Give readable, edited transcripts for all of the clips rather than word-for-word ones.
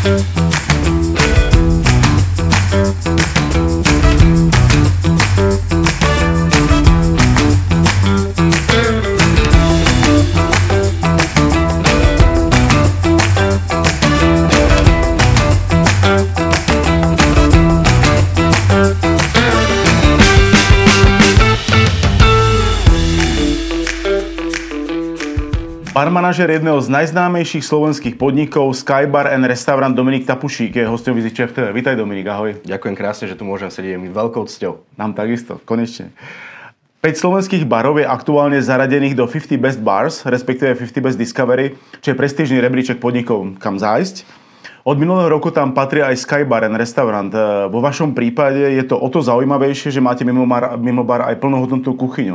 Barmanažer jedného z najznámejších slovenských podnikov Skybar & Restaurant Dominik Tapušík je hosťom Vizičev TV. Vítaj Dominik, ahoj. Ďakujem krásne, že tu môžem sedieť, je mi veľkou cťou. Nám takisto, konečne. 5 slovenských barov je aktuálne zaradených do 50 Best Bars, respektíve 50 Best Discovery, čo je prestížny rebríček podnikov, kam zájsť. Od minulého roku tam patrí aj Skybar & Restaurant. Vo vašom prípade je to o to zaujímavejšie, že máte mimo bar aj plnohodnotnú kuchyňu.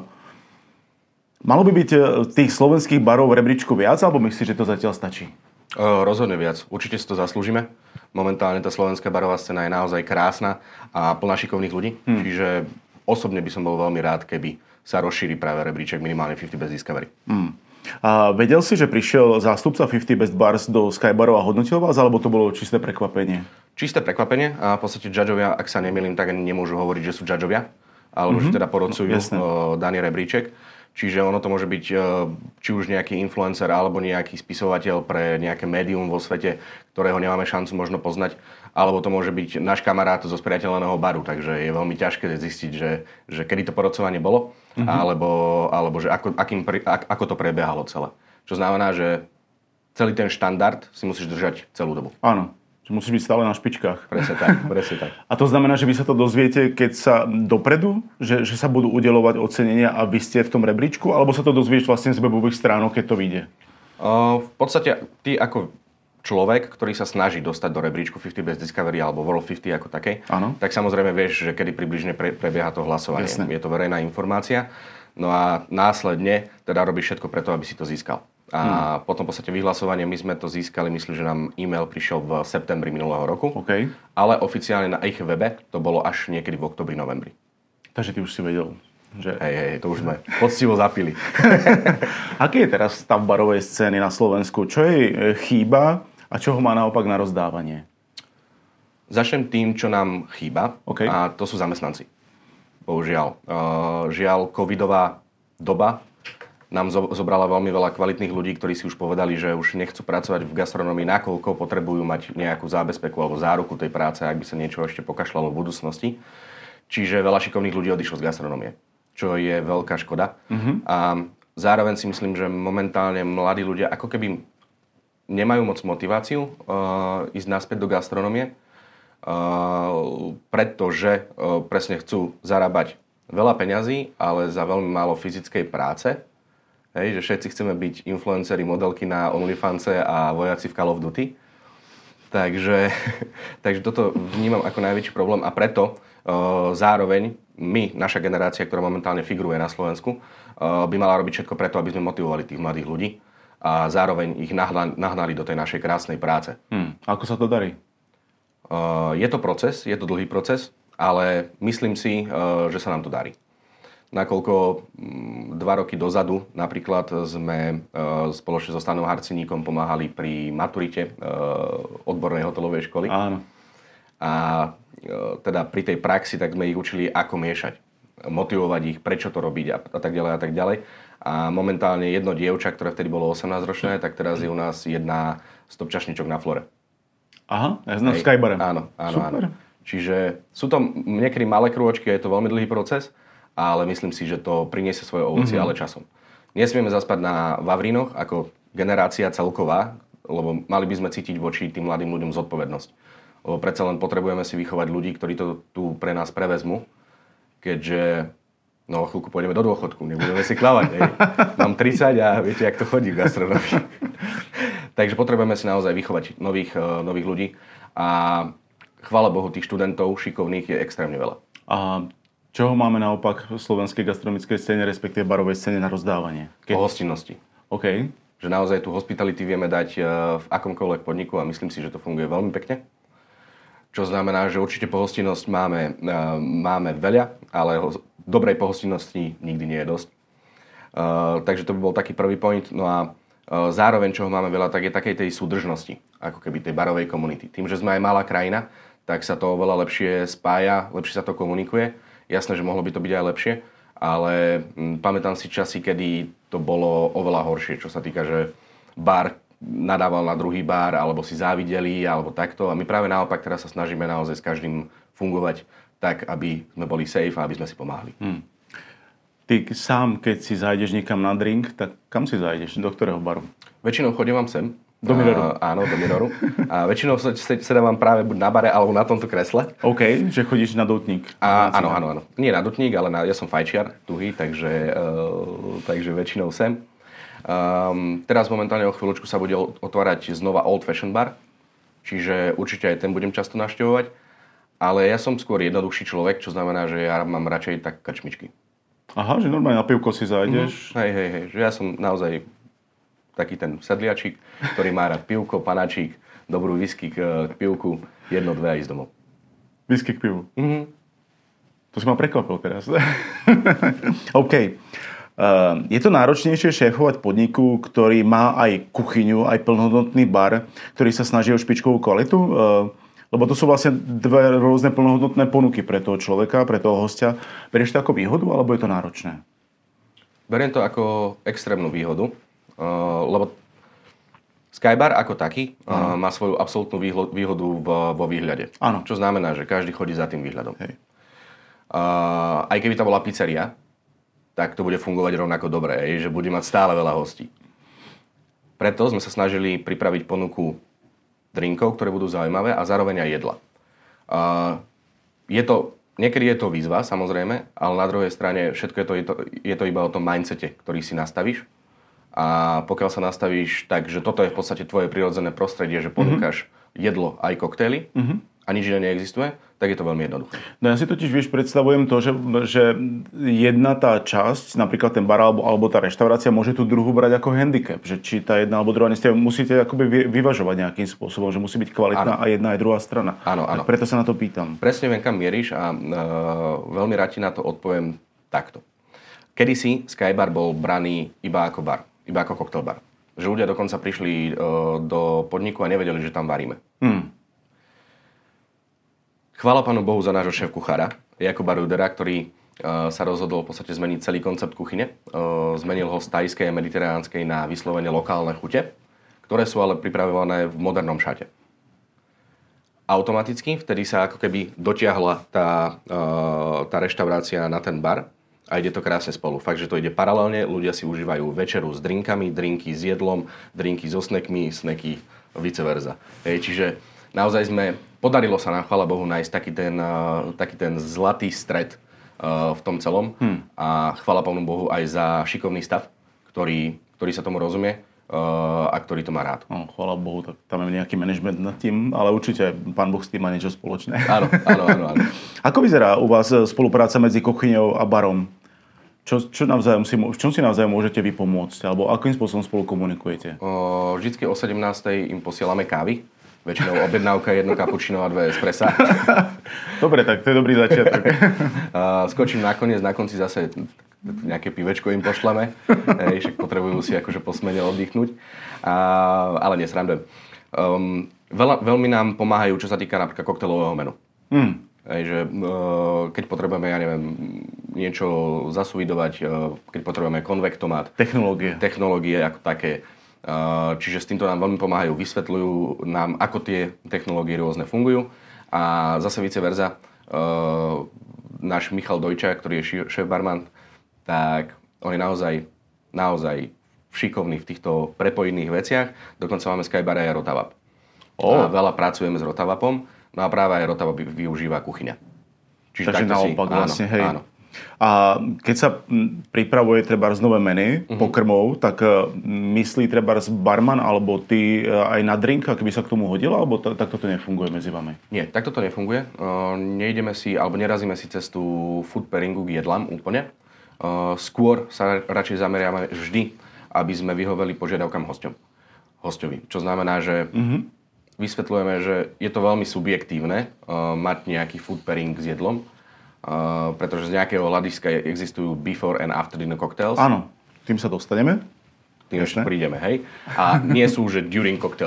Malo by byť tých slovenských barov v rebríčku viac, alebo myslíš, že to zatiaľ stačí? Rozhodne viac. Určite si to zaslúžime. Momentálne tá slovenská barová scéna je naozaj krásna a plná šikovných ľudí. Čiže osobne by som bol veľmi rád, keby sa rozšíri práve rebríček minimálne 50 Best Discovery. A vedel si, že prišiel zástupca 50 Best Bars do Skybaru a hodnotil vás, alebo to bolo čisté prekvapenie? Čisté prekvapenie a v podstate judgeovia, ak sa nemýlim, tak ani nemôžu hovoriť, že sú judgeovia, alebo že teda porodcujú daný rebríček. Čiže ono to môže byť či už nejaký influencer alebo nejaký spisovateľ pre nejaké médium vo svete, ktorého nemáme šancu možno poznať, alebo to môže byť náš kamarát zo spriateľeného baru, takže je veľmi ťažké zistiť, že kedy to porodcovanie bolo, alebo že ako to prebiehalo celé. Čo znamená, že celý ten štandard si musíš držať celú dobu. Áno. Musíš byť stále na špičkách. Presne tak, presne tak. A to znamená, že vy sa to dozviete, keď sa dopredu, že sa budú udeľovať ocenenia a vy ste v tom rebríčku, alebo sa to dozvieš vlastne z webových stránok, keď to vyjde? V podstate ty ako človek, ktorý sa snaží dostať do rebríčku 50 Best Discovery alebo World 50 ako takej, tak samozrejme vieš, že kedy približne prebieha to hlasovanie. Jasne. Je to verejná informácia. No a následne teda robíš všetko preto, aby si to získal. A potom v podstate vyhlasovanie, my sme to získali, myslím, že nám e-mail prišiel v septembri minulého roku. Okay. Ale oficiálne na ich webe to bolo až niekedy v oktobri, novembri. Takže ty už si vedel, že... Hej, to už sme poctivo zapili. Aký je teraz stav barovej scény na Slovensku? Čo jej chýba a čo ho má naopak na rozdávanie? Začnem tým, čo nám chýba, a to sú zamestnanci. Bohužiaľ. Žiaľ, covidová doba nám zobrala veľmi veľa kvalitných ľudí, ktorí si už povedali, že už nechcú pracovať v gastronomii, nakoľko potrebujú mať nejakú zábezpeku alebo záruku tej práce, ak by sa niečo ešte pokašľalo v budúcnosti. Čiže veľa šikovných ľudí odišlo z gastronomie, čo je veľká škoda. A zároveň si myslím, že momentálne mladí ľudia ako keby nemajú moc motiváciu ísť naspäť do gastronomie, pretože presne chcú zarábať veľa peňazí, ale za veľmi málo fyzickej práce. Hej, že všetci chceme byť influenceri, modelky na OnlyFanse a vojaci v Call of Duty. Takže toto vnímam ako najväčší problém a preto zároveň my, naša generácia, ktorá momentálne figuruje na Slovensku, by mala robiť všetko preto, aby sme motivovali tých mladých ľudí a zároveň ich nahnali do tej našej krásnej práce. Ako sa to darí? Je to proces, je to dlhý proces, ale myslím si, že sa nám to darí. Nakoľko 2 roky dozadu napríklad sme spoločne so Stanom Harciníkom pomáhali pri maturite odbornej hotelovej školy. Áno. A teda pri tej praxi tak sme ich učili, ako miešať. Motivovať ich, prečo to robiť a tak ďalej a tak ďalej. A momentálne jedno dievča, ktoré vtedy bolo 18-ročné, tak teraz je u nás jedna z top čašničok na Flore. Aha, ja znam v Skybare. Áno. Super. Čiže sú to niekedy malé krôčky, je to veľmi dlhý proces, ale myslím si, že to priniesie svoje ovocie, ale časom. Nesmieme zaspať na vavrínoch ako generácia celková, lebo mali by sme cítiť voči tým mladým ľuďom zodpovednosť. Lebo predsa len potrebujeme si vychovať ľudí, ktorí to tu pre nás prevezmú, keďže chvíľku pôjdeme do dôchodku, nebudeme si kľavať. Mám 30 a viete, jak to chodí v gastronomii. Takže potrebujeme si naozaj vychovať nových ľudí a chvála Bohu, tých študentov šikovných je extrémne veľa. A čoho máme naopak v slovenskej gastronomickej scéne, respektíve barovej scéne na rozdávanie? Pohostinnosti. OK. Že naozaj tú hospitality vieme dať v akomkoľvek podniku a myslím si, že to funguje veľmi pekne. Čo znamená, že určite pohostinnosť máme veľa, ale dobrej pohostinnosti nikdy nie je dosť. Takže to by bol taký prvý point. No a zároveň, čoho máme veľa, tak je takej tej súdržnosti. ako keby tej barovej komunity. Tým, že sme aj malá krajina, tak sa to oveľa lepšie spája, lepšie sa to komunikuje. Jasné, že mohlo by to byť aj lepšie, ale pamätám si časy, kedy to bolo oveľa horšie, čo sa týka, že bar nadával na druhý bar, alebo si závideli, alebo takto. A my práve naopak teraz sa snažíme naozaj s každým fungovať tak, aby sme boli safe a aby sme si pomáhali. Ty sám, keď si zájdeš niekam na drink, tak kam si zájdeš? Do ktorého baru? Väčšinou chodím vám sem. Do Minoru? Áno, do Minoru. A väčšinou sedávam práve buď na bare, alebo na tomto kresle. OK, že chodíš na dotník. Áno. Nie na dotník, ale ja som fajčiar, tuhý, takže väčšinou sem. Teraz momentálne o chvíľočku sa bude otvárať znova Old Fashion Bar, čiže určite aj ten budem často navštevovať. Ale ja som skôr jednoduchší človek, čo znamená, že ja mám radšej tak krčmičky. Aha, že normálne na pivko si zájdeš. Hej, že ja som naozaj taký ten sedliačik, ktorý má rád pivko, panáčik, dobrú whisky k pivku, 1-2 a ísť domov. Whisky k pivu? To si ma prekvapil teraz. OK. Je to náročnejšie šéfovať podniku, ktorý má aj kuchyňu, aj plnohodnotný bar, ktorý sa snaží o špičkovú kvalitu? Lebo to sú vlastne dve rôzne plnohodnotné ponuky pre toho človeka, pre toho hostia. Berieš to ako výhodu, alebo je to náročné? Beriem to ako extrémnu výhodu, lebo Skybar ako taký má svoju absolútnu výhodu vo výhľade. Áno. Čo znamená, že každý chodí za tým výhľadom. Hej. Aj keby to bola pizzeria, tak to bude fungovať rovnako dobre, že bude mať stále veľa hostí. Preto sme sa snažili pripraviť ponuku drinkov, ktoré budú zaujímavé a zároveň aj jedla. Niekedy je to výzva, samozrejme, ale na druhej strane všetko je to iba o tom mindsete, ktorý si nastavíš. A pokiaľ sa nastavíš tak, že toto je v podstate tvoje prirodzené prostredie, že ponúkaš jedlo aj koktejly a nič iné neexistuje, tak je to veľmi jednoduché. No ja si totiž, predstavujem to, že jedna tá časť, napríklad ten bar alebo tá reštaurácia, môže tú druhú brať ako handicap. Že či tá jedna alebo druhá, musíte akoby vyvažovať nejakým spôsobom, že musí byť kvalitná a jedna aj druhá strana. Áno. Tak preto sa na to pýtam. Presne viem, kam mieríš a veľmi rád ti na to odpoviem takto. Kedysi Skybar bol braný iba ako bar, iba ako cocktail bar. Že ľudia dokonca prišli do podniku a nevedeli, že tam varíme. Chvála Pánu Bohu za nášho šéf-kuchára, Jakuba Rudera, ktorý sa rozhodol v podstate zmeniť celý koncept kuchyne. Zmenil ho z thajskej a mediteránskej na vyslovene lokálne chute, ktoré sú ale pripravované v modernom šate. Automaticky vtedy sa ako keby dotiahla tá reštaurácia na ten bar a ide to krásne spolu. Fakt, že to ide paralelne, ľudia si užívajú večeru s drinkami, drinky s jedlom, drinky so snackmi, snacky vice versa. Čiže naozaj podarilo sa nám, chvála Bohu, nájsť taký ten zlatý stred v tom celom. A chvála Pánu Bohu aj za šikovný stav, ktorý sa tomu rozumie a ktorý to má rád. Chvála Bohu, tak tam je nejaký manažment nad tým, ale určite Pán Boh s tým má niečo spoločné. Áno. Ako vyzerá u vás spolupráca medzi kuchyňou a barom? V čom si navzájom môžete vy pomôcť? Alebo akým spôsobom spolu komunikujete? Vždycky o 17:00 im posielame kávy. Väčšinou objednávka, 1 cappuccino a 2 espressa. Dobre, tak to je dobrý začiatok. Skočím nakoniec, na konci zase nejaké pivečko im pošleme. Však potrebujú si akože po smene oddychnúť. Ale nesrandujem. Veľmi nám pomáhajú, čo sa týka napríklad koktejlového menu. Keď potrebujeme, niečo zasuvidovať, keď potrebujeme konvektomát. Technológie ako také. Čiže s týmto nám veľmi pomáhajú, vysvetľujú nám, ako tie technológie rôzne fungujú. A zase vice versa, náš Michal Dojča, ktorý je šéf-barman, tak on je naozaj šikovný v týchto prepojených veciach. Dokonca máme Skybar aj Rotavap. A veľa pracujeme s Rotavapom, no a práve aj Rotavap využíva kuchyňa. Čiže takže naopak vlastne, hej. Áno. A keď sa pripravuje trebárs nové menu pokrmov, tak myslí trebárs barman alebo ty aj na drink, keby sa k tomu hodilo, alebo takto to nefunguje medzi vami? Nie, takto to nefunguje. Nejdeme si, alebo nerazíme si cestu food pairingu k jedlám úplne. Skôr sa radšej zameriame vždy, aby sme vyhoveli požiadavkám hostovi. Čo znamená, že vysvetľujeme, že je to veľmi subjektívne mať nejaký food pairing s jedlom, pretože z nejakého hľadiska existujú before and after dinner cocktails. Áno, tým sa dostaneme. Tým ešte prídeme, hej. A nie sú, že during cocktail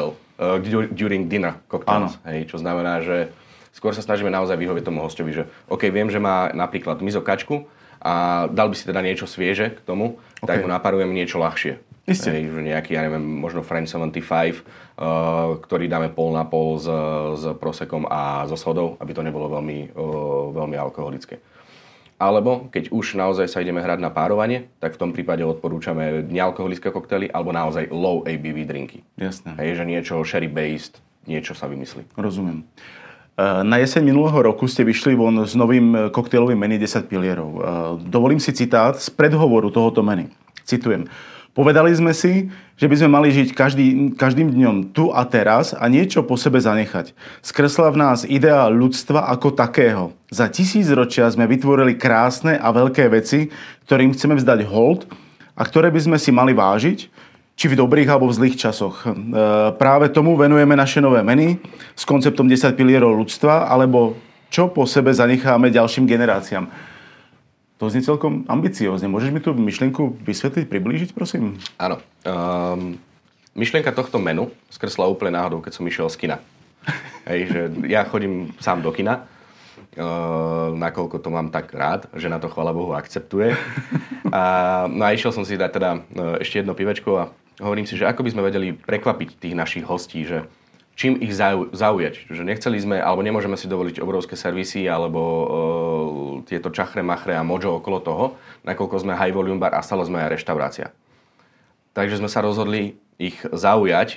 during dinner cocktails. Hej, čo znamená, že skôr sa snažíme naozaj vyhovieť tomu hostovi, že OK, viem, že má napríklad miso kačku a dal by si teda niečo svieže k tomu, tak mu naparujem niečo ľahšie. Isté. Hej, že nejaký, ja neviem, možno French 75, ktorý dáme pol na pol s prosekom a so sodou, aby to nebolo veľmi alkoholické. Alebo keď už naozaj sa ideme hrať na párovanie, tak v tom prípade odporúčame nealkoholické koktely alebo naozaj low ABV drinky. Jasné. Hej, že niečo sherry-based, niečo sa vymyslí. Rozumiem. Na jeseň minulého roku ste vyšli von s novým koktejlovým menu 10 pilierov. Dovolím si citát z predhovoru tohoto menu. Citujem. Povedali sme si, že by sme mali žiť každým dňom tu a teraz a niečo po sebe zanechať. Skresla v nás idea ľudstva ako takého. Za 1000 ročia sme vytvorili krásne a veľké veci, ktorým chceme vzdať hold a ktoré by sme si mali vážiť, či v dobrých alebo v zlých časoch. Práve tomu venujeme naše nové menu s konceptom 10 pilierov ľudstva, alebo čo po sebe zanecháme ďalším generáciám. To znie celkom ambiciózne. Môžeš mi tú myšlienku vysvetliť, priblížiť, prosím? Áno. Myšlienka tohto menu skresla úplne náhodou, keď som išiel z kina. Hej, že ja chodím sám do kina, nakoľko to mám tak rád, že na to, chvála Bohu, akceptuje. No a išiel som si dať teda ešte jedno pivečko a hovorím si, že ako by sme vedeli prekvapiť tých našich hostí, že čím ich zaujať. Že nechceli sme, alebo nemôžeme si dovoliť obrovské servisy, alebo tieto čachre, machre a mojo okolo toho, nakoľko sme high volume bar a stále sme aj reštaurácia. Takže sme sa rozhodli ich zaujať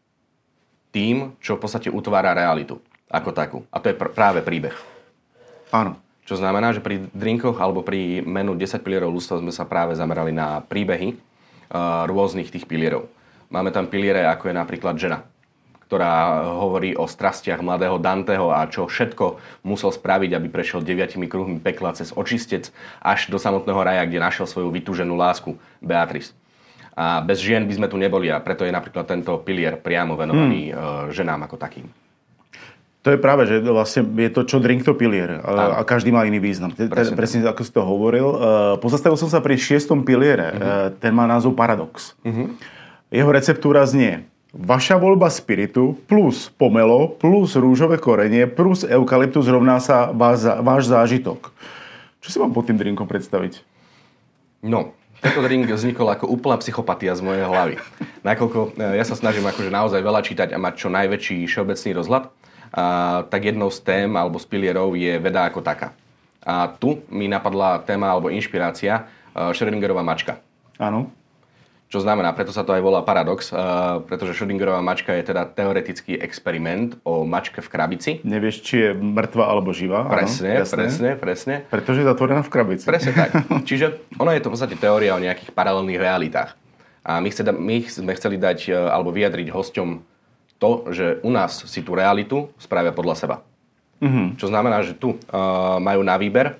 tým, čo v podstate utvára realitu ako takú. A to je práve príbeh. Áno. Čo znamená, že pri drinkoch alebo pri menu 10 pilierov ľudstva sme sa práve zamerali na príbehy rôznych tých pilierov. Máme tam piliere, ako je napríklad žena, ktorá hovorí o strastiach mladého Danteho a čo všetko musel spraviť, aby prešiel 9 kruhmi pekla cez očistec až do samotného raja, kde našiel svoju vytúženú lásku, Beatrice. A bez žien by sme tu neboli a preto je napríklad tento pilier priamo venovaný ženám ako takým. To je práve, že vlastne je to čo drink to pilier a každý má iný význam. Presne ako si to hovoril. Pozastavil som sa pri 6. piliere. Ten má názov Paradox. Jeho receptúra znie: vaša voľba spiritu plus pomelo plus rúžové korenie plus eukalyptus rovná sa váš zážitok. Čo si mám pod tým drinkom predstaviť? No, tento drink vznikol ako úplná psychopatia z mojej hlavy. Nakoľko ja sa snažím akože naozaj veľa čítať a mať čo najväčší všeobecný rozhľad, tak jednou z tém alebo z pilierov je veda ako taká. A tu mi napadla téma alebo inšpirácia Schrödingerová mačka. Áno. Čo znamená, preto sa to aj volá paradox, pretože Schrödingerová mačka je teda teoretický experiment o mačke v krabici. Nevieš, či je mŕtva alebo živá. Presne. Pretože je zatvorená v krabici. Presne tak. Čiže ono je to v podstate teória o nejakých paralelných realitách. A my sme chceli dať alebo vyjadriť hosťom to, že u nás si tú realitu spravia podľa seba. Čo znamená, že tu majú na výber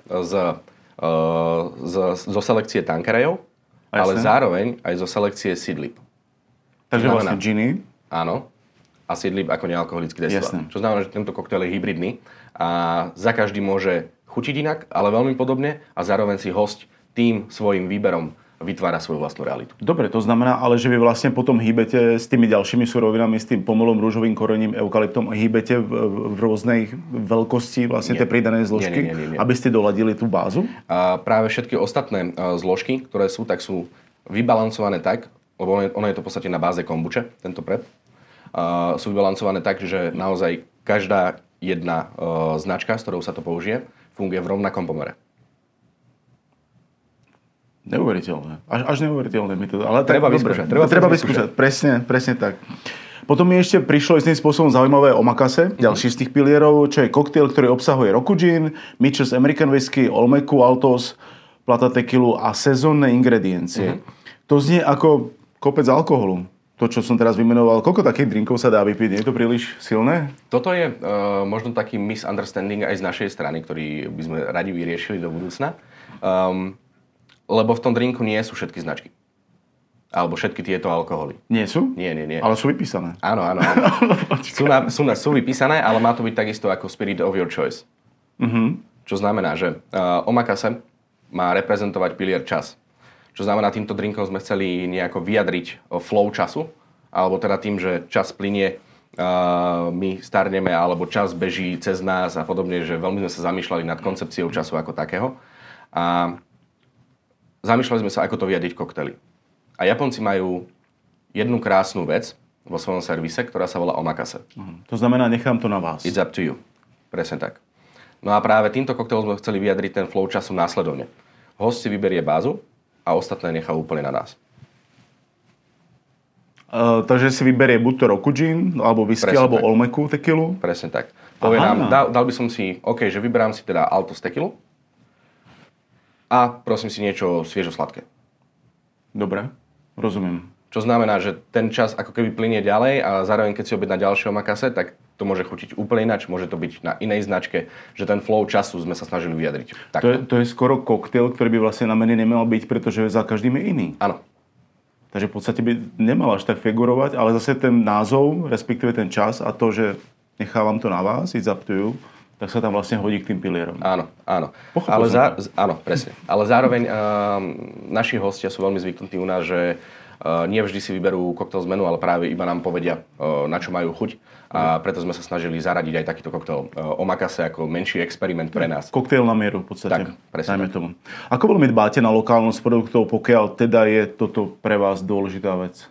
zo selekcie tankerejov, ale zároveň aj zo selekcie seedlip. Takže vlastne džiny. Áno. A seedlip ako nealkoholický destilát. Čo znamená, že tento koktail je hybridný a za každý môže chutiť inak, ale veľmi podobne a zároveň si hosť tým svojim výberom vytvára svoju vlastnú realitu. Dobre, to znamená, ale že vy vlastne potom hýbete s tými ďalšími surovinami, s tým pomelom, rúžovým korením, eukalyptom, hýbete v rôznej veľkosti vlastne tie pridané zložky, nie. Aby ste doladili tú bázu? A práve všetky ostatné zložky, ktoré sú, tak sú vybalancované tak, lebo ono je to v podstate na báze kombuče, tento prep, sú vybalancované tak, že naozaj každá jedna značka, s ktorou sa to použije, funguje v rovnakom pomere. Neuveriteľné. Až neuveriteľné mi to. Ale treba vyskúšať. Presne tak. Potom mi ešte prišlo istým spôsobom zaujímavé omakase, ďalší z tých pilierov, čo je koktail, ktorý obsahuje roku gin, Mitchell's American Whisky, Olmecu Altos, Plata tequilu a sezónne ingrediencie. To znie ako kopec alkoholu. To, čo som teraz vymenoval, koľko takých drinkov sa dá vypiť? Nie je to príliš silné? Toto je možno taký misunderstanding aj z našej strany, ktorý by sme radi vyriešili do budúcna. Lebo v tom drinku nie sú všetky značky. Alebo všetky tieto alkoholy. Nie sú? Nie. Ale sú vypísané. Áno. sú vypísané, ale má to byť takisto ako spirit of your choice. Čo znamená, že omakase má reprezentovať pilier čas. Čo znamená, týmto drinkom sme chceli nejako vyjadriť flow času, alebo teda tým, že čas plynie my starneme alebo čas beží cez nás a podobne, že veľmi sme sa zamýšľali nad koncepciou času ako takého. A zamýšľali sme sa, ako to vyjadriť koktely. A Japonci majú jednu krásnu vec vo svojom servise, ktorá sa volá omakase. To znamená, nechám to na vás. It's up to you. Presne tak. No a práve týmto koktejlom sme chceli vyjadriť ten flow času následovne. Host si vyberie bázu a ostatné nechá úplne na nás. Takže si vyberie buď to Rokujin, alebo whisky, alebo Olmeku tequilu. Presne tak. Povie nám, dal by som si, OK, že vyberám si teda Altos tequilu a prosím si niečo sviežo sladké. Dobre, rozumiem. Čo znamená, že ten čas ako keby plynie ďalej a zároveň keď si objedná ďalšie omakase, tak to môže chutiť úplne ináč, môže to byť na inej značke, že ten flow času sme sa snažili vyjadriť. To je skoro koktail, ktorý by vlastne na mene nemal byť, pretože za každým je iný. Áno. Takže v podstate by nemal až tak figurovať, ale zase ten názov, respektíve ten čas a to, že nechávam to na vás, it's up to you, tak sa tam vlastne hodí k tým pilierom. Áno. Áno, presne. Ale zároveň naši hostia sú veľmi zvyknutí u nás, že nie vždy si vyberú koktail z menu, ale práve iba nám povedia, na čo majú chuť. A preto sme sa snažili zaradiť aj takýto koktail omakase ako menší experiment pre nás. Koktail na mieru v podstate. Tak, presne tak. Tomu. Ako veľmi dbáte na lokálnosť produktov, pokiaľ teda je toto pre vás dôležitá vec?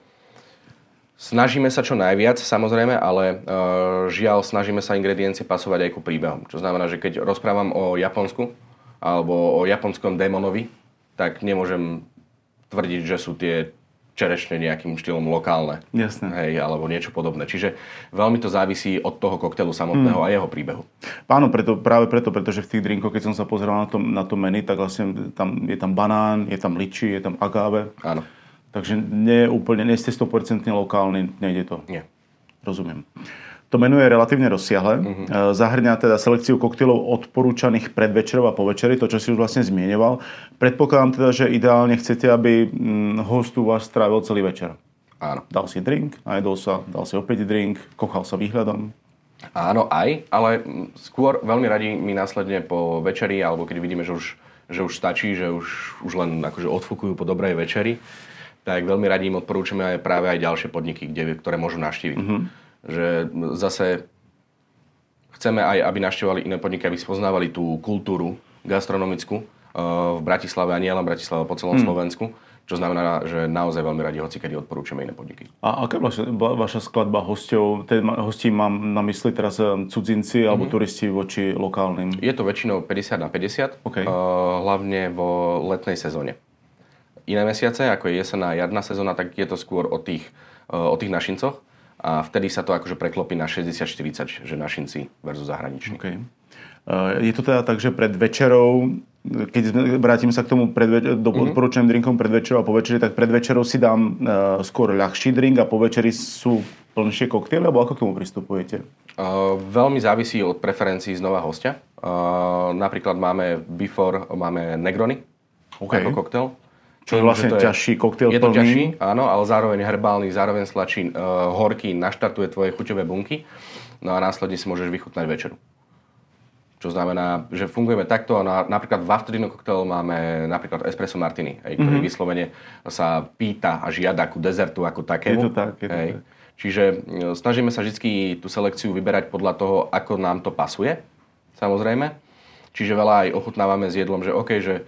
Snažíme sa čo najviac, samozrejme, ale žiaľ, snažíme sa ingrediencie pasovať aj ku príbehom. Čo znamená, že keď rozprávam o Japonsku alebo o japonskom démonovi, tak nemôžem tvrdiť, že sú tie čerešne nejakým štýlom lokálne. Jasné. Hej, alebo niečo podobné. Čiže veľmi to závisí od toho koktelu samotného a jeho príbehu. Áno, práve preto, pretože v tých drinkoch, keď som sa pozeral na to menu, tak vlastne je tam banán, je tam liči, je tam agave. Áno. Takže nie ste 100% lokálny, nejde to. Nie. Rozumiem. To menu je relatívne rozsiahle. Zahrňa teda selekciu koktejlov odporúčaných pred večerou a po večeri, to, čo si už vlastne zmieňoval. Predpokladám teda, že ideálne chcete, aby host u vás strávil celý večer. Áno. Dal si drink, najedol sa, dal si opäť drink, kochal sa výhľadom. Áno, aj, ale skôr veľmi radi mi následne po večeri, alebo keď vidíme, že už stačí, že už len akože odfúkujú po dobrej večeri, tak veľmi radi im odporúčame aj práve aj ďalšie podniky, ktoré môžu navštíviť. Že zase chceme aj, aby navštevovali iné podniky, aby spoznávali tú kultúru gastronomickú v Bratislave a nie len Bratislave, po celom Slovensku. Čo znamená, že naozaj veľmi radi hocikedy odporúčame iné podniky. A aká bola vaša skladba hostov? Hostí mám na mysli teraz cudzinci alebo turisti voči lokálnym? Je to väčšinou 50/50, okay. Hlavne vo letnej sezóne. Iné mesiace, ako je jesenná a jarná sezóna, tak je to skôr o tých našincoch. A vtedy sa to akože preklopí na 60-40, že našinci versus zahraniční. Okay. Je to teda tak, že pred večerou, keď vrátim sa k tomu odporúčaným drinkom pred večerou a po večeri, tak pred večerou si dám skôr ľahší drink a po večeri sú plnšie koktaily, alebo ako k tomu pristupujete? Veľmi závisí od preferencií znova hostia. Napríklad máme Negroni ako koktail. Čo je vlastne ťažší koktail. Je to ťažší, áno, ale zároveň herbálny, zároveň slačí horký, naštartuje tvoje chuťové bunky. No a následne si môžeš vychutnať večeru. Čo znamená, že fungujeme takto. Napríklad v afternoon koktail máme napríklad espresso martini, ktorý vyslovene sa pýta a žiada ku dezertu ako takému. Je to tak. Čiže snažíme sa vždy tú selekciu vyberať podľa toho, ako nám to pasuje, samozrejme. Čiže veľa aj ochutnávame s jedlom, že OK, že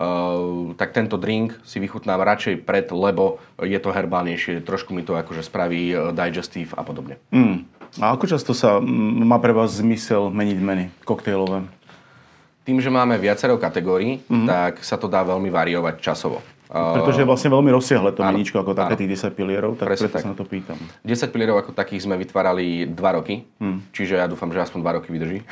tak tento drink si vychutnám radšej pred, lebo je to herbálnejšie, trošku mi to akože spraví digestív a podobne. A ako často má pre vás zmysel meniť meny koktejlové? Tým, že máme viacero kategórií, tak sa to dá veľmi variovať časovo. Pretože je vlastne veľmi rozsiahle to meníčko, ako také tých 10 pilierov, tak preto sa na to pýtam. 10 pilierov ako takých sme vytvárali 2 roky, čiže ja dúfam, že aspoň 2 roky vydrží.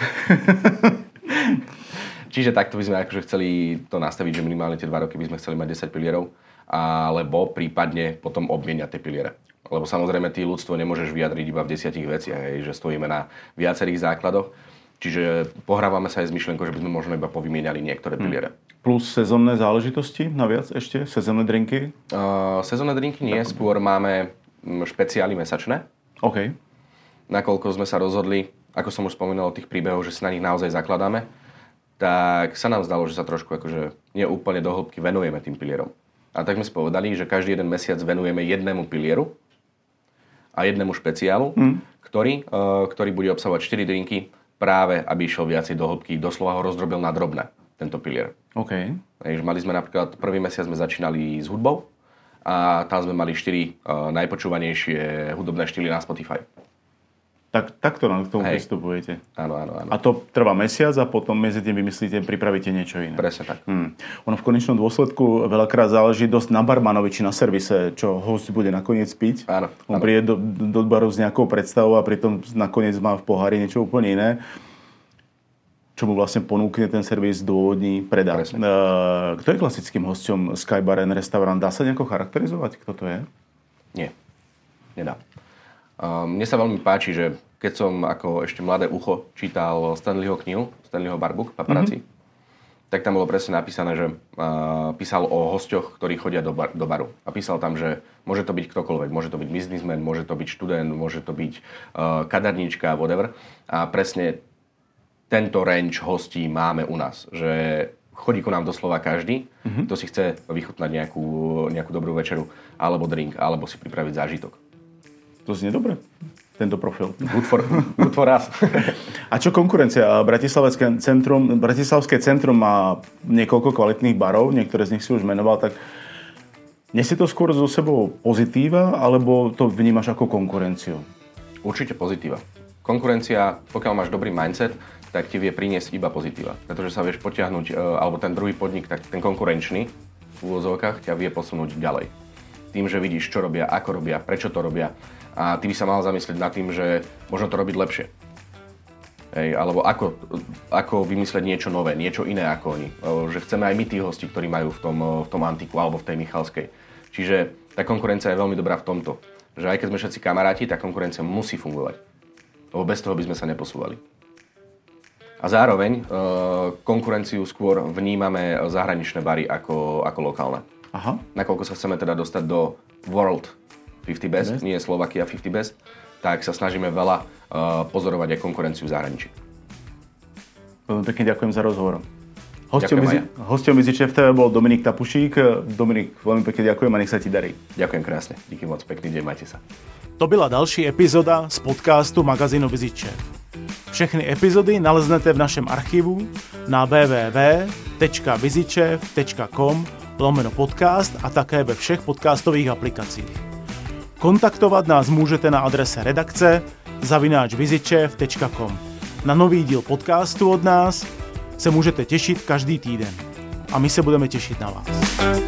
Čiže takto by sme akože chceli to nastaviť, že minimálne tie 2 roky by sme chceli mať 10 pilierov, alebo prípadne potom obmieniať tie piliere. Lebo samozrejme ty ľudstvo nemôžeš vyjadriť iba v 10 veciach, že stojíme na viacerých základoch. Čiže pohrávame sa aj s myšlienkou, že by sme možno iba povymieniali niektoré piliere. Plus sezónne záležitosti naviac ešte? Sezónne drinky? Sezónne drinky nie, skôr máme špeciály mesačné. OK. Nakoľko sme sa rozhodli, ako som už spomínal o tých príbehoch, že sa na nich naozaj zakladáme, tak sa nám zdalo, že sa trošku akože nie úplne do hĺbky venujeme tým pilierom. A tak sme si povedali, že každý jeden mesiac venujeme jednému pilieru a jednému špeciálu, ktorý bude obsahovať 4 drinky, práve aby išiel viacej do hĺbky, doslova ho rozdrobil na drobné, tento pilier. OK. Mali sme napríklad, prvý mesiac sme začínali s hudbou a tam sme mali 4 najpočúvanejšie hudobné štýly na Spotify. Takto k tomu pristupujete. Áno. A to trvá mesiac a potom medzi tým vymyslíte, pripravíte niečo iné. Presne tak. Ono v konečnom dôsledku veľakrát záleží dosť na barmanovi či na servise, čo host bude nakoniec piť. Áno. On príde do baru s nejakou predstavou a pritom nakoniec má v pohári niečo úplne iné. Čo mu vlastne ponúkne ten servis, dôvodní, predá. Kto je klasickým hosťom Sky Bar & Restaurant? Dá sa nejako charakterizovať, kto to je? Nie, nedá. Mne sa veľmi páči, že keď som ako ešte mladé ucho čítal Stanleyho knihu, Stanleyho Barbook, Paparazzi, tak tam bolo presne napísané, že písal o hosťoch, ktorí chodia do baru. A písal tam, že môže to byť ktokoľvek. Môže to byť biznismen, môže to byť študent, môže to byť kaderníčka, whatever. A presne tento range hostí máme u nás. Že chodí ku nám doslova každý, kto si chce vychutnať nejakú dobrú večeru, alebo drink, alebo si pripraviť zážitok. To znie dobre, tento profil. Good for us. A čo konkurencia? Bratislavské centrum má niekoľko kvalitných barov, niektoré z nich si už menoval, tak nesie to skôr so sebou pozitíva, alebo to vnímaš ako konkurenciu? Určite pozitíva. Konkurencia, pokiaľ máš dobrý mindset, tak ti vie priniesť iba pozitíva. Pretože sa vieš potiahnuť, alebo ten druhý podnik, tak ten konkurenčný v úvodzovkách ťa vie posunúť ďalej. Tým, že vidíš, čo robia, ako robia, prečo to robia. A ty by sa mal zamyslieť nad tým, že možno to robiť lepšie. Alebo ako vymyslieť niečo nové, niečo iné ako oni. Že chceme aj my tých hostí, ktorí majú v tom Antiku alebo v tej Michalskej. Čiže tá konkurencia je veľmi dobrá v tomto. Že aj keď sme všetci kamaráti, tá konkurencia musí fungovať. Lebo bez toho by sme sa neposúvali. A zároveň konkurenciu skôr vnímame zahraničné bary ako lokálne. Aha. Nakoľko sa chceme teda dostať do World 50 Best, nie Slovakia 50 Best, tak sa snažíme veľa pozorovať aj konkurenciu v zahraničí. Veľmi pekne ďakujem za rozhovor. Hosťom Vizičev TV bol Dominik Tapušík. Dominik, veľmi pekne ďakujem a nech sa ti darí. Ďakujem krásne. Díky moc, pekný deň, majte sa. To byla další epizoda z podcastu magazínu Vizičev. Všechny epizody naleznete v našem archivu na www.vizičev.com/podcast a také ve všech podcastových aplikacích. Kontaktovat nás můžete na adrese redakce@vizičev.com. Na nový díl podcastu od nás se můžete těšit každý týden. A my se budeme těšit na vás.